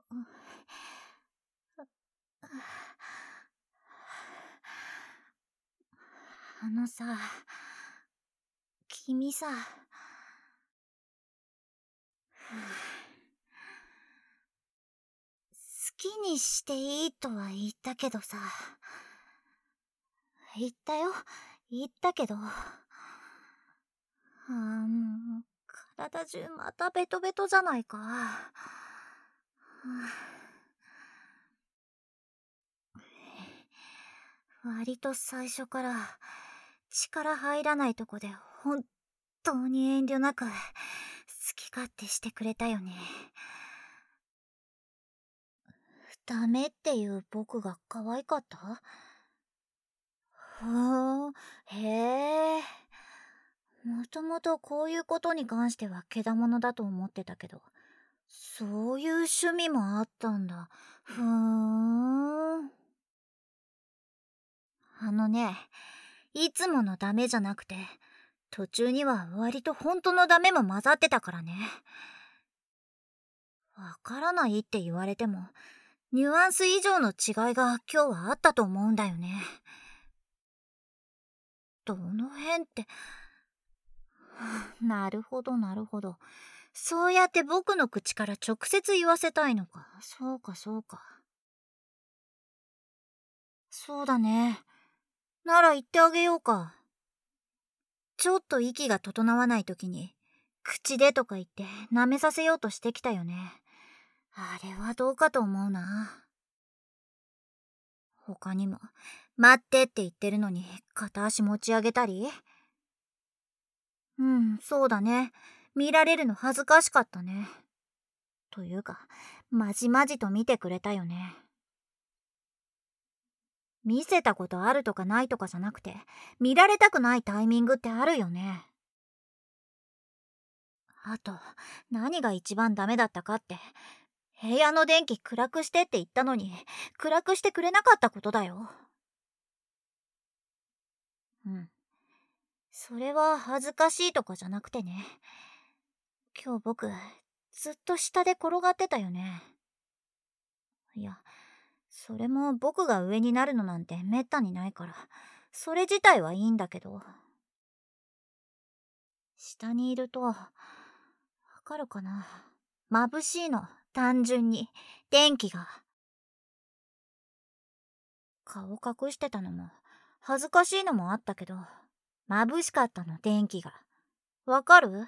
あのさ、君さ、好きにしていいとは言ったけどさ、言ったよ、言ったけど、もう、体中またベトベトじゃないか。割と最初から力入らないとこで本当に遠慮なく好き勝手してくれたよね。ダメっていう僕が可愛かった？ふーん、へえ。もともとこういうことに関してはけだものだと思ってたけど、そういう趣味もあったんだ。ふーん。あのね、いつものダメじゃなくて、途中には割と本当のダメも混ざってたからね。わからないって言われても、ニュアンス以上の違いが今日はあったと思うんだよね。どの辺って。なるほどなるほど。そうやって僕の口から直接言わせたいのか。そうかそうか。そうだね。なら言ってあげようか。ちょっと息が整わない時に、口でとか言って舐めさせようとしてきたよね。あれはどうかと思うな。他にも、待ってって言ってるのに片足持ち上げたり。うん、そうだね。見られるの恥ずかしかったね。というか、まじまじと見てくれたよね。見せたことあるとかないとかじゃなくて、見られたくないタイミングってあるよね。あと、何が一番ダメだったかって、部屋の電気暗くしてって言ったのに、暗くしてくれなかったことだよ。うん。それは恥ずかしいとかじゃなくてね。今日僕、ずっと下で転がってたよね。いや、それも僕が上になるのなんてめったにないから、それ自体はいいんだけど、下にいると、わかるかな？眩しいの、単純に。電気が。顔隠してたのも、恥ずかしいのもあったけど、眩しかったの、電気が。わかる？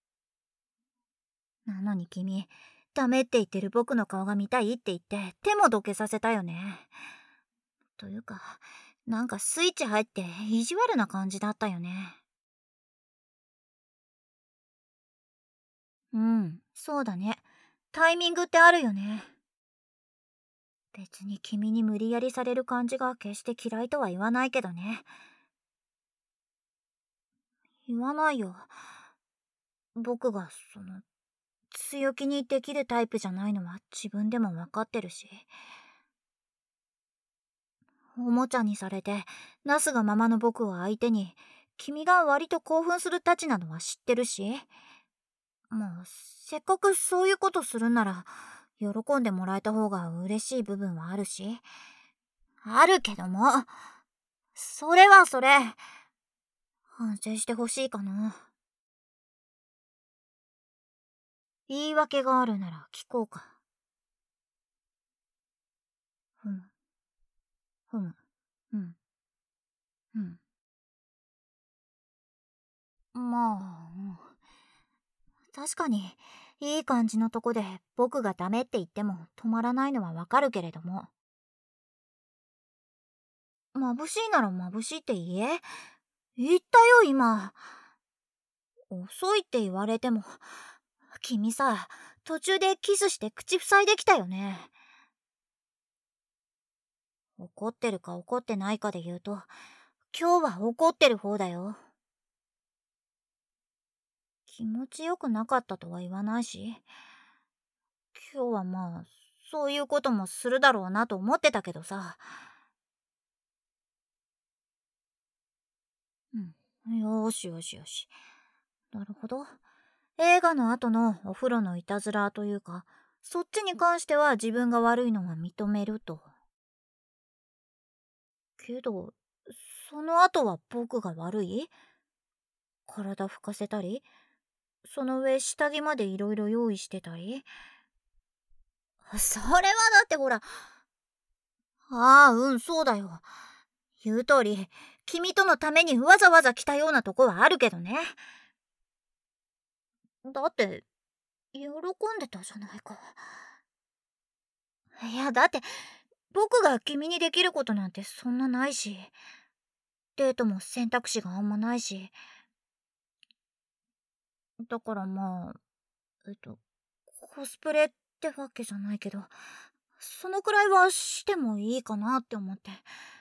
なのに君、ダメって言ってる僕の顔が見たいって言って手もどけさせたよね。というか、なんかスイッチ入って意地悪な感じだったよね。うん、そうだね。タイミングってあるよね。別に君に無理やりされる感じが決して嫌いとは言わないけどね。言わないよ。僕が強気にできるタイプじゃないのは自分でも分かってるし。おもちゃにされて、なすがままの僕を相手に、君が割と興奮するたちなのは知ってるし。もう、せっかくそういうことするなら、喜んでもらえた方が嬉しい部分はあるし。あるけども、それはそれ、反省してほしいかな。言い訳があるなら聞こうか。ふむ、ふむ、うん、うん。まあ、確かに、いい感じのとこで僕がダメって言っても止まらないのはわかるけれども。眩しいなら眩しいって言え。言ったよ、今。遅いって言われても。君さ、途中でキスして口塞いできたよね。怒ってるか怒ってないかで言うと、今日は怒ってる方だよ。気持ちよくなかったとは言わないし、今日はまあ、そういうこともするだろうなと思ってたけどさ。うん。よーしよしよし。なるほど。映画の後のお風呂のいたずらというか、 そっちに関しては自分が悪いのは認めると。けど、その後は僕が悪い？体拭かせたり、その上下着までいろいろ用意してたり。それはだってほら、ああ、うん、そうだよ。言う通り、君とのためにわざわざ来たようなとこはあるけどね。だって、喜んでたじゃないか。いや、だって、僕が君にできることなんてそんなないし、デートも選択肢があんまないし。だからまあ、コスプレってわけじゃないけど、そのくらいはしてもいいかなって思って。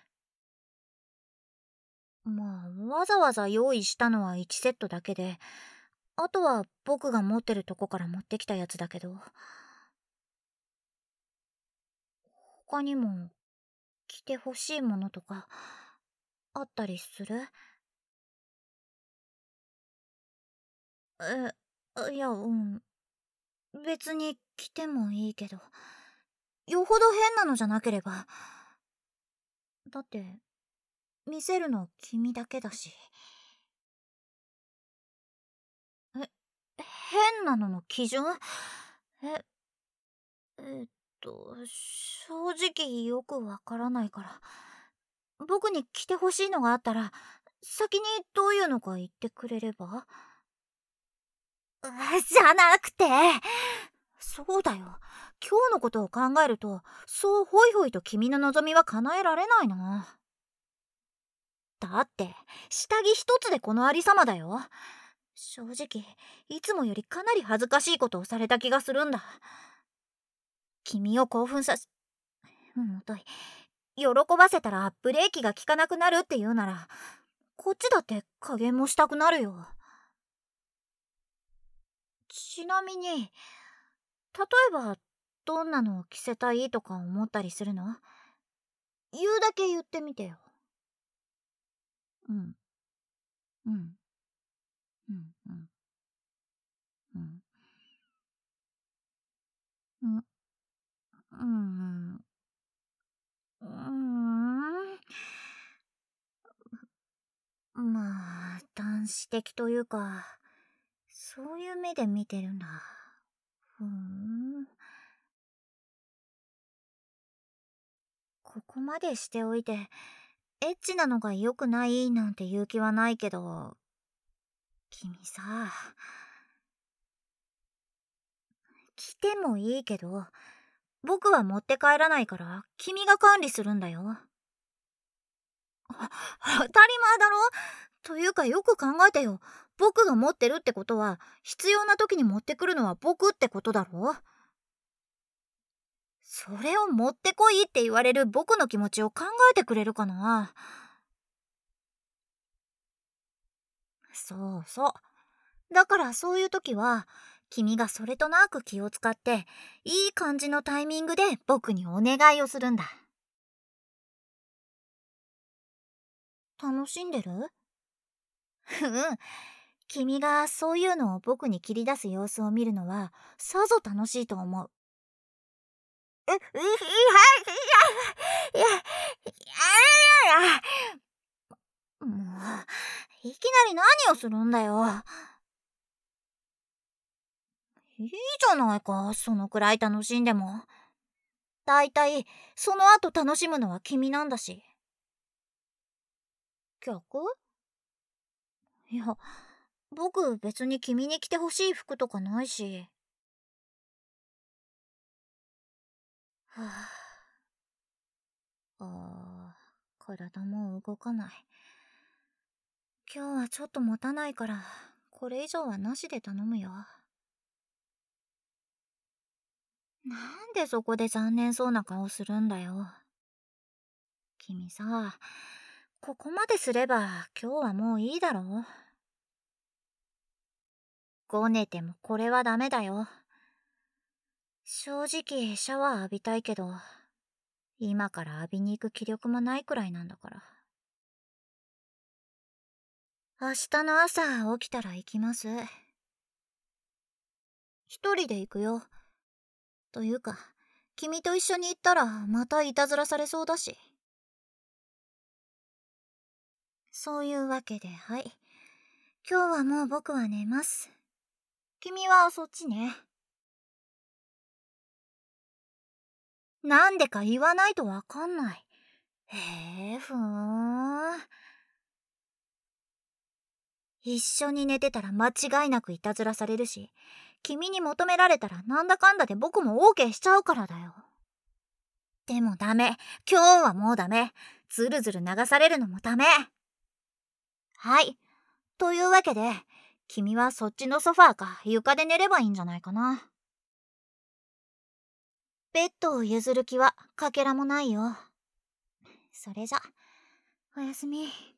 まあ、わざわざ用意したのは1セットだけで、あとは僕が持ってるとこから持ってきたやつだけど、他にも着てほしいものとかあったりする？いや、別に着てもいいけど、よほど変なのじゃなければ。だって、見せるの君だけだし。え、変なのの基準？え、えっ正直よくわからないから。僕に着てほしいのがあったら、先にどういうのか言ってくれれば？じゃなくて、そうだよ。今日のことを考えると、そうホイホイと君の望みは叶えられないな。だって、下着一つでこのありさまだよ。正直、いつもよりかなり恥ずかしいことをされた気がするんだ。君を興奮させ、もとい、喜ばせたらブレーキが効かなくなるって言うなら、こっちだって加減もしたくなるよ。ちなみに、例えば、どんなのを着せたいとか思ったりするの？言うだけ言ってみてよ。うん、うん、うん、うん、うん、うん、うん、うん。まあ、男子的というか、そういう目で見てるんだ。ふーん。ここまでしておいて、エッチなのが良くないなんて言う気はないけど、君さ、来てもいいけど、僕は持って帰らないから君が管理するんだよ。当たり前だろ。というかよく考えてよ。僕が持ってるってことは、必要な時に持ってくるのは僕ってことだろ。それを持ってこいって言われる僕の気持ちを考えてくれるかな。そうそう。だからそういう時は、君がそれとなく気を使って、いい感じのタイミングで僕にお願いをするんだ。楽しんでる？うん。君がそういうのを僕に切り出す様子を見るのは、さぞ楽しいと思う。いや、いや、もう、いきなり何をするんだよ。いいじゃないか、そのくらい楽しんでも。だいたい、その後楽しむのは君なんだし。逆？いや、僕別に君に着てほしい服とかないし。は体も動かない。今日はちょっと持たないから、これ以上はなしで頼むよ。なんでそこで残念そうな顔するんだよ。君さ、ここまですれば今日はもういいだろ。ごねてもこれはダメだよ。正直シャワー浴びたいけど、今から浴びに行く気力もないくらいなんだから。明日の朝起きたら行きます。一人で行くよ。 というか、君と一緒に行ったらまたいたずらされそうだし。そういうわけで、はい。今日はもう僕は寝ます。君はそっちね。なんでか言わないとわかんない。へえ、ふーん。一緒に寝てたら間違いなくいたずらされるし、君に求められたらなんだかんだで僕も OK しちゃうからだよ。でもダメ。今日はもうダメ。ずるずる流されるのもダメ。はい。というわけで、君はそっちのソファーか床で寝ればいいんじゃないかな。ベッドを譲る気はかけらもないよ。それじゃ、おやすみ。